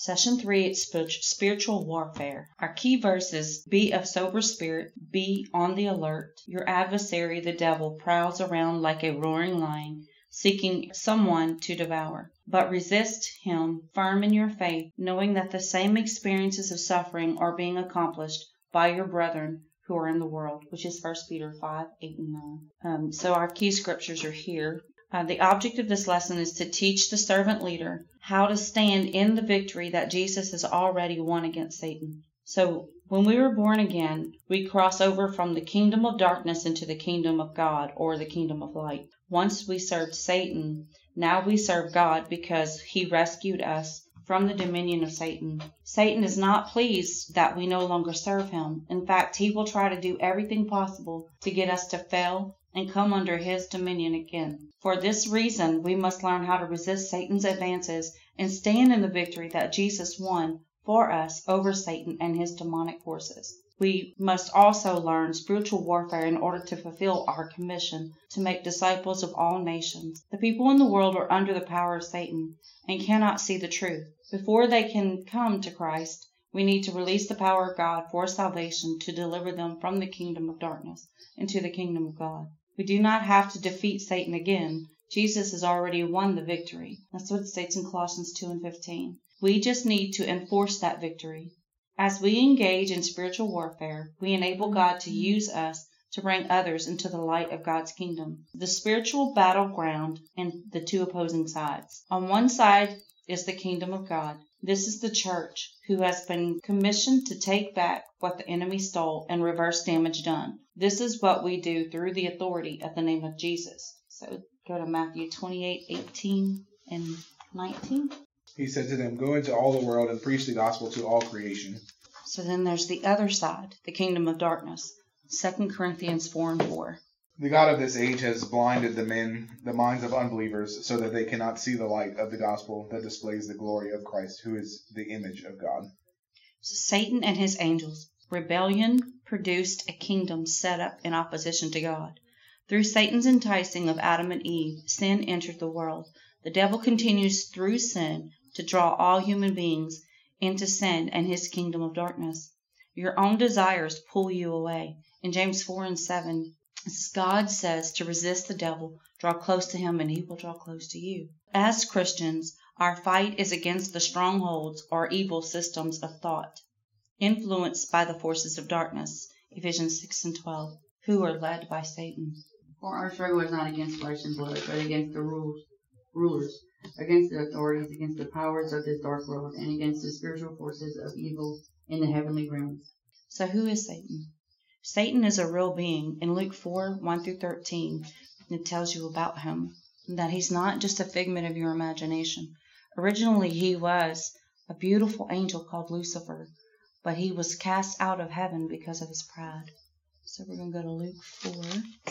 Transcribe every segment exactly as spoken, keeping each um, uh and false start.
Session three, it's spiritual warfare. Our key verses: be of sober spirit, be on the alert. Your adversary, the devil, prowls around like a roaring lion, seeking someone to devour. But resist him firm in your faith, knowing that the same experiences of suffering are being accomplished by your brethren who are in the world, which is First Peter five, eight, and nine. Um, so our key scriptures are here. Uh, the object of this lesson is to teach the servant leader how to stand in the victory that Jesus has already won against Satan. So when we were born again, we cross over from the kingdom of darkness into the kingdom of God, or the kingdom of light. Once we served Satan, now we serve God because he rescued us from the dominion of Satan. Satan is not pleased that we no longer serve him. In fact, he will try to do everything possible to get us to fail and come under his dominion again. For this reason, we must learn how to resist Satan's advances and stand in the victory that Jesus won for us over Satan and his demonic forces. We must also learn spiritual warfare in order to fulfill our commission to make disciples of all nations. The people in the world are under the power of Satan and cannot see the truth. Before they can come to Christ, we need to release the power of God for salvation to deliver them from the kingdom of darkness into the kingdom of God. We do not have to defeat Satan again. Jesus has already won the victory. That's what it states in Colossians two and fifteen. We just need to enforce that victory. As we engage in spiritual warfare, we enable God to use us to bring others into the light of God's kingdom. The spiritual battleground and the two opposing sides. On one side is the kingdom of God. This is the church, who has been commissioned to take back what the enemy stole and reverse damage done. This is what we do through the authority of the name of Jesus. So go to Matthew twenty-eight, eighteen and nineteen. He said to them, "Go into all the world and preach the gospel to all creation." So then there's the other side, the kingdom of darkness. Second Corinthians four and four. The God of this age has blinded the men, the minds of unbelievers, so that they cannot see the light of the gospel that displays the glory of Christ, who is the image of God. So Satan and his angels. Rebellion produced a kingdom set up in opposition to God. Through Satan's enticing of Adam and Eve, sin entered the world. The devil continues through sin to draw all human beings into sin and his kingdom of darkness. Your own desires pull you away. In James four and seven, God says to resist the devil, draw close to him, and he will draw close to you. As Christians, our fight is against the strongholds or evil systems of thought, influenced by the forces of darkness, Ephesians six and twelve, who are led by Satan. For our struggle is not against flesh and blood, but against the rules, rulers, against the authorities, against the powers of this dark world, and against the spiritual forces of evil in the heavenly realms. So who is Satan? Satan is a real being. In Luke four, one through thirteen, it tells you about him, that he's not just a figment of your imagination. Originally, he was a beautiful angel called Lucifer, but he was cast out of heaven because of his pride. So we're going to go to Luke four.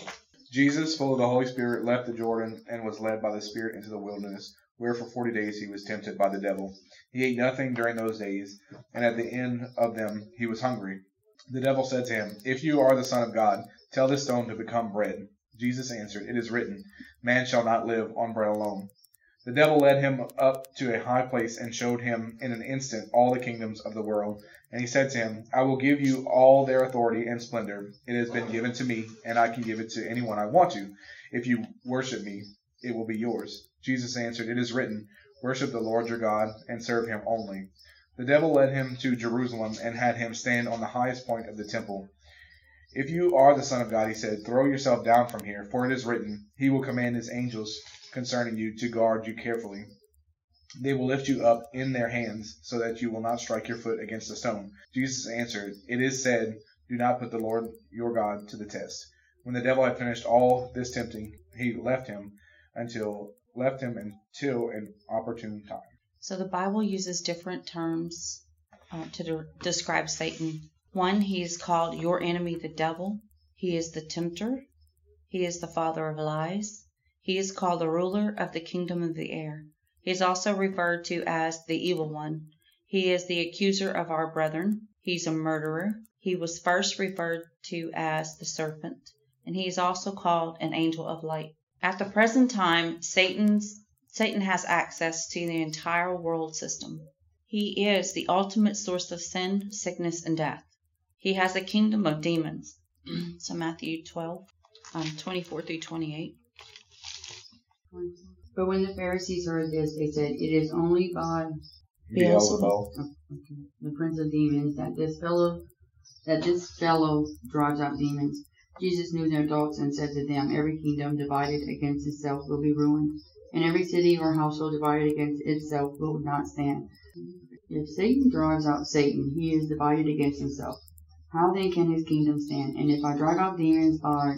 Jesus, full of the Holy Spirit, left the Jordan and was led by the Spirit into the wilderness, where for forty days he was tempted by the devil. He ate nothing during those days, and at the end of them he was hungry. The devil said to him, "If you are the Son of God, tell this stone to become bread." Jesus answered, "It is written, man shall not live on bread alone." The devil led him up to a high place and showed him in an instant all the kingdoms of the world. And he said to him, "I will give you all their authority and splendor. It has been given to me, and I can give it to anyone I want to. If you worship me, it will be yours." Jesus answered, "It is written, worship the Lord your God and serve him only." The devil led him to Jerusalem and had him stand on the highest point of the temple. "If you are the Son of God," he said, "throw yourself down from here, for it is written, he will command his angels concerning you to guard you carefully. They will lift you up in their hands, so that you will not strike your foot against a stone." Jesus answered, "It is said, do not put the Lord your God to the test." When the devil had finished all this tempting, he left him until left him until an opportune time. So the Bible uses different terms uh, to de- describe Satan. One, he is called your enemy, the devil. He is the tempter. He is the father of lies. He is called the ruler of the kingdom of the air. He is also referred to as the evil one. He is the accuser of our brethren. He's a murderer. He was first referred to as the serpent, and he is also called an angel of light. At the present time, Satan's Satan has access to the entire world system. He is the ultimate source of sin, sickness, and death. He has a kingdom of demons. So Matthew twelve, um, twenty-four through twenty-eight. But when the Pharisees heard this, they said, "It is only by Beelzebul. okay, the prince of demons that this fellow that this fellow drives out demons." Jesus knew their thoughts and said to them, "Every kingdom divided against itself will be ruined, and every city or household divided against itself will not stand. If Satan drives out Satan, he is divided against himself. How then can his kingdom stand? And if I drive out demons by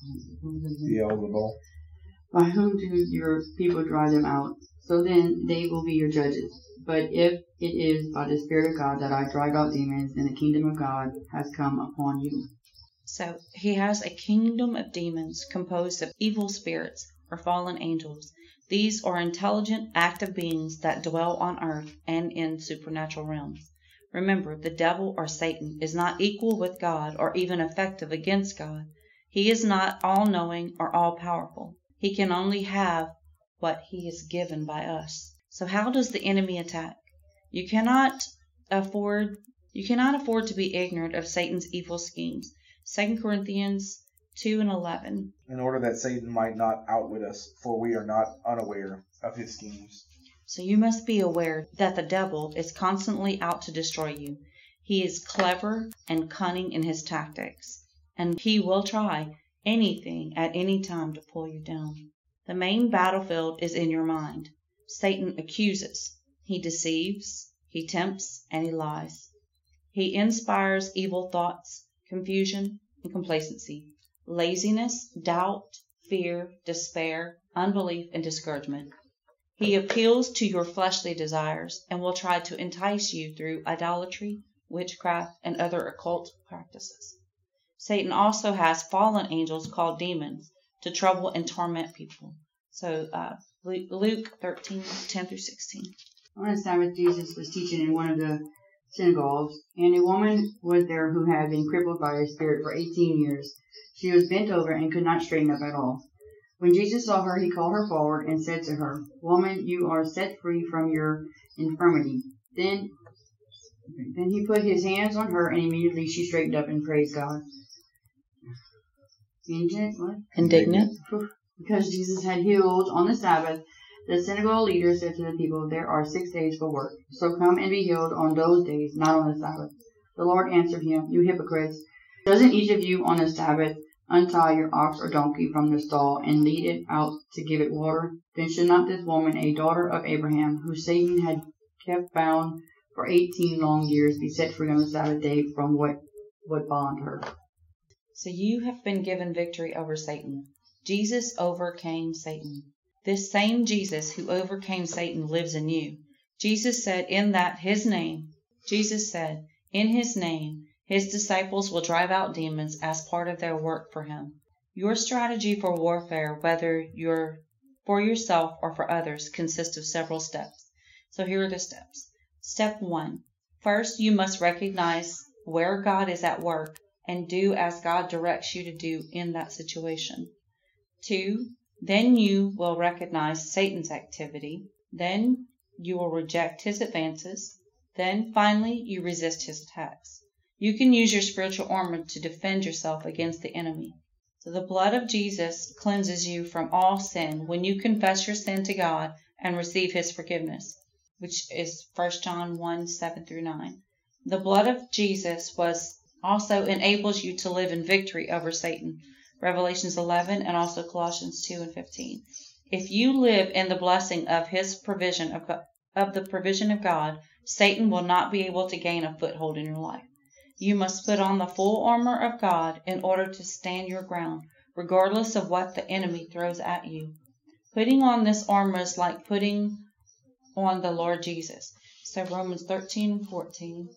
Beelzebul. by whom do your people drive them out? So then they will be your judges. But if it is by the Spirit of God that I drive out demons, then the kingdom of God has come upon you." So he has a kingdom of demons composed of evil spirits or fallen angels. These are intelligent, active beings that dwell on earth and in supernatural realms. Remember, the devil or Satan is not equal with God or even effective against God. He is not all-knowing or all-powerful. He can only have what he is given by us. So how does the enemy attack? You cannot afford you cannot afford to be ignorant of Satan's evil schemes. Second Corinthians two and eleven. In order that Satan might not outwit us, for we are not unaware of his schemes. So you must be aware that the devil is constantly out to destroy you. He is clever and cunning in his tactics, and he will try anything at any time to pull you down. The main battlefield is in your mind. Satan accuses, he deceives, he tempts, and he lies. He inspires evil thoughts, confusion, and complacency, laziness, doubt, fear, despair, unbelief, and discouragement. He appeals to your fleshly desires and will try to entice you through idolatry, witchcraft, and other occult practices. Satan also has fallen angels called demons to trouble and torment people. So uh, Luke thirteen, ten through sixteen. On a Sabbath, Jesus was teaching in one of the synagogues, and a woman was there who had been crippled by a spirit for eighteen years. She was bent over and could not straighten up at all. When Jesus saw her, he called her forward and said to her, "Woman, you are set free from your infirmity." Then, then he put his hands on her, and immediately she straightened up and praised God. Indignant, what? Indignant. Because Jesus had healed on the Sabbath, the synagogue leader said to the people, "There are six days for work, so come and be healed on those days, not on the Sabbath." The Lord answered him, "You hypocrites, doesn't each of you on the Sabbath untie your ox or donkey from the stall and lead it out to give it water? Then should not this woman, a daughter of Abraham, who Satan had kept bound for eighteen long years, be set free on the Sabbath day from what would bond her?" So you have been given victory over Satan. Jesus overcame Satan. This same Jesus who overcame Satan lives in you. Jesus said in that his name, Jesus said, in his name, his disciples will drive out demons as part of their work for him. Your strategy for warfare, whether you're for yourself or for others, consists of several steps. So here are the steps. Step one. First, you must recognize where God is at work and do as God directs you to do in that situation. Two, then you will recognize Satan's activity. Then you will reject his advances. Then finally, you resist his attacks. You can use your spiritual armor to defend yourself against the enemy. So the blood of Jesus cleanses you from all sin when you confess your sin to God and receive his forgiveness, which is First John one, seven through nine. The blood of Jesus was also enables you to live in victory over Satan, Revelations eleven and also Colossians two and fifteen. If you live in the blessing of his provision of, of the provision of God, Satan will not be able to gain a foothold in your life. You must put on the full armor of God in order to stand your ground, regardless of what the enemy throws at you. Putting on this armor is like putting on the Lord Jesus. So Romans thirteen and fourteen.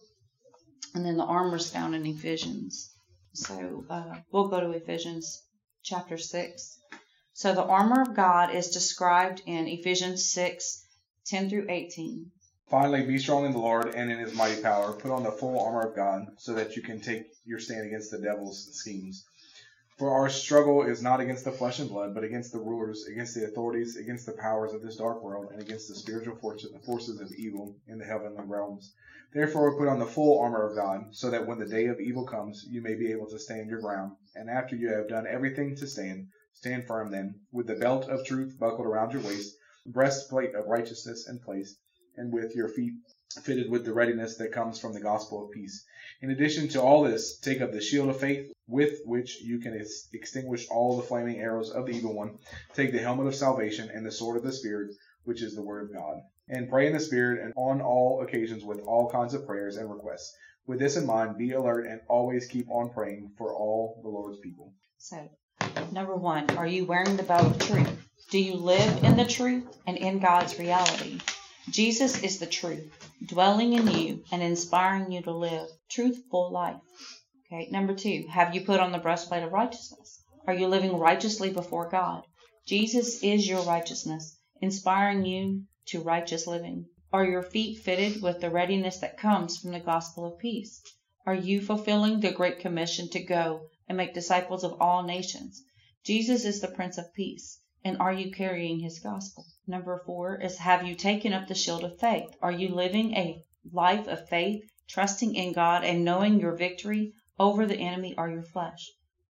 And then the armor is found in Ephesians. So uh, we'll go to Ephesians chapter six. So the armor of God is described in Ephesians six, ten through eighteen. Finally, be strong in the Lord and in his mighty power. Put on the full armor of God so that you can take your stand against the devil's schemes. For our struggle is not against the flesh and blood, but against the rulers, against the authorities, against the powers of this dark world, and against the spiritual forces of evil in the heavenly realms. Therefore put on the full armor of God, so that when the day of evil comes, you may be able to stand your ground. And after you have done everything to stand, stand firm then, with the belt of truth buckled around your waist, breastplate of righteousness in place, and with your feet fitted with the readiness that comes from the gospel of peace. In addition to all this, take up the shield of faith, with which you can ex- extinguish all the flaming arrows of the evil one. Take the helmet of salvation and the sword of the Spirit, which is the word of God. And pray in the Spirit and on all occasions with all kinds of prayers and requests. With this in mind, be alert and always keep on praying for all the Lord's people. So, number one, are you wearing the belt of truth? Do you live in the truth and in God's reality? Jesus is the truth, dwelling in you and inspiring you to live truthful life. Okay, number two, have you put on the breastplate of righteousness? Are you living righteously before God? Jesus is your righteousness, inspiring you to righteous living. Are your feet fitted with the readiness that comes from the gospel of peace? Are you fulfilling the great commission to go and make disciples of all nations? Jesus is the Prince of Peace, and are you carrying his gospel? Number four is, have you taken up the shield of faith? Are you living a life of faith, trusting in God and knowing your victory over the enemy or your flesh?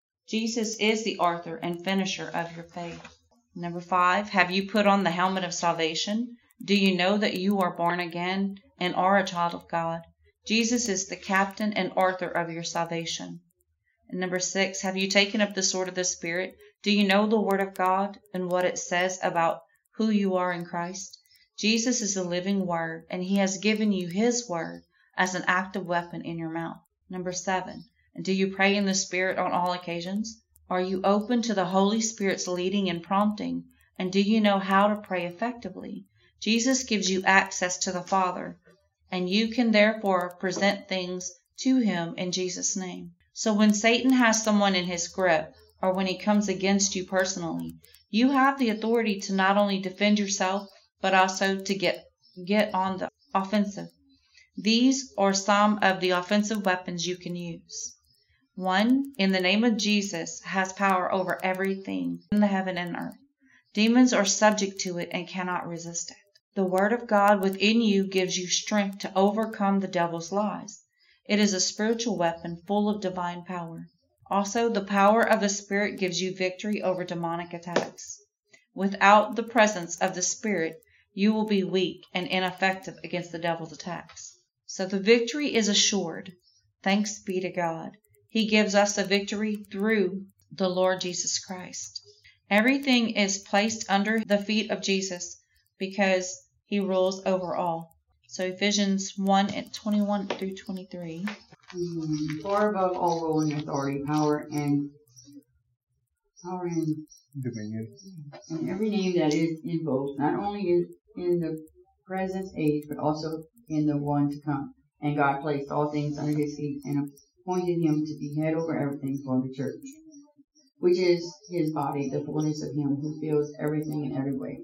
Jesus is the author and finisher of your faith. Number five, have you put on the helmet of salvation? Do you know that you are born again and are a child of God? Jesus is the captain and author of your salvation. And number six, have you taken up the sword of the Spirit? Do you know the Word of God and what it says about who you are in Christ? Jesus is the living Word, and he has given you his Word as an active weapon in your mouth. Number seven, and do you pray in the Spirit on all occasions? Are you open to the Holy Spirit's leading and prompting? And do you know how to pray effectively? Jesus gives you access to the Father, and you can therefore present things to him in Jesus' name. So when Satan has someone in his grip, or when he comes against you personally, you have the authority to not only defend yourself, but also to get, get on the offensive. These are some of the offensive weapons you can use. One, in the name of Jesus, has power over everything in the heaven and earth. Demons are subject to it and cannot resist it. The Word of God within you gives you strength to overcome the devil's lies. It is a spiritual weapon full of divine power. Also, the power of the Spirit gives you victory over demonic attacks. Without the presence of the Spirit, you will be weak and ineffective against the devil's attacks. So the victory is assured. Thanks be to God. He gives us the victory through the Lord Jesus Christ. Everything is placed under the feet of Jesus because he rules over all. So Ephesians one and twenty-one through twenty-three. Mm-hmm. Far above all rule and authority, power and power and dominion, and every name that is invoked, not only in, in the present age, but also in the one to come. And God placed all things under his feet and appointed him to be head over everything for the church, which is his body, the fullness of him who fills everything in every way.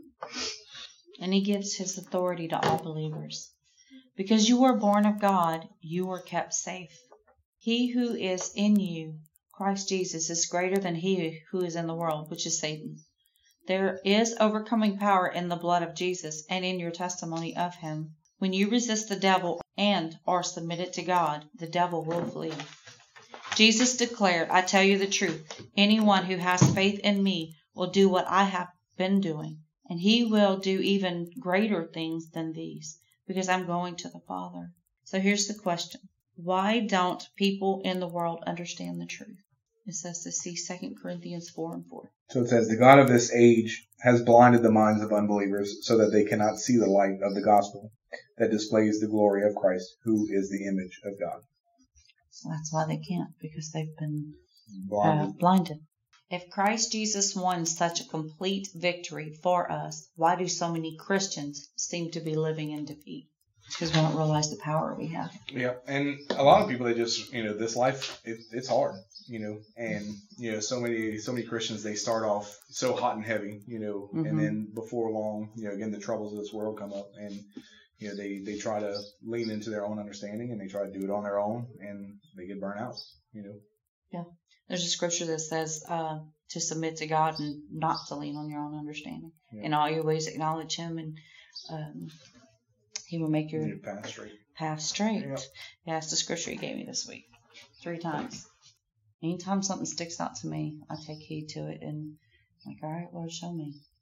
And he gives his authority to all believers. Because you are born of God, you are kept safe. He who is in you, Christ Jesus, is greater than he who is in the world, which is Satan. There is overcoming power in the blood of Jesus and in your testimony of him. When you resist the devil and are submitted to God, the devil will flee. Jesus declared, I tell you the truth, anyone who has faith in me will do what I have been doing, and he will do even greater things than these, because I'm going to the Father. So here's the question. Why don't people in the world understand the truth? It says to see Second Corinthians four and four. So it says, the God of this age has blinded the minds of unbelievers so that they cannot see the light of the gospel that displays the glory of Christ, who is the image of God. So that's why they can't, because they've been Blinded. Uh, blinded. If Christ Jesus won such a complete victory for us, why do so many Christians seem to be living in defeat? Because we don't realize the power we have. Yeah, and a lot of people, they just, you know, this life, it, it's hard, you know, and, you know, so many, so many Christians, they start off so hot and heavy, you know, mm-hmm. and then before long, you know, again, the troubles of this world come up, and, you know, they, they try to lean into their own understanding, and they try to do it on their own, and they get burnt out, you know. There's a scripture that says uh, to submit to God and not to lean on your own understanding. Yeah. In all your ways, acknowledge Him, and um, He will make your You path straight. path straight. Yep. Yeah, that's the scripture He gave me this week, three times. Anytime something sticks out to me, I take heed to it and I'm like, all right, Lord, show me.